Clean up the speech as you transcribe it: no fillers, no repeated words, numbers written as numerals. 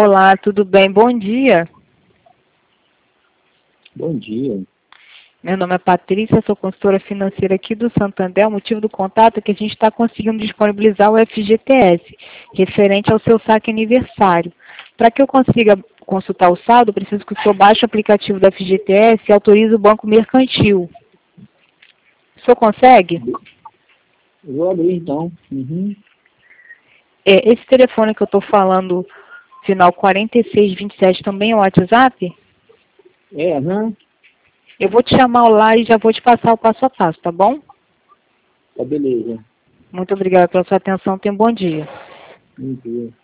Olá, tudo bem? Bom dia. Bom dia. Meu nome é Patrícia, sou consultora financeira aqui do Santander. O motivo do contato é que a gente está conseguindo disponibilizar o FGTS, referente ao seu saque aniversário. Para que eu consiga consultar o saldo, preciso que o senhor baixe o aplicativo da FGTS e autorize o Banco Mercantil. O senhor consegue? Eu vou abrir então. Esse telefone que eu estou falando, final 4627, também é o WhatsApp? Eu vou te chamar lá e já vou te passar o passo a passo, tá bom? Tá beleza. Muito obrigada pela sua atenção. Tenha um bom dia. Bom dia.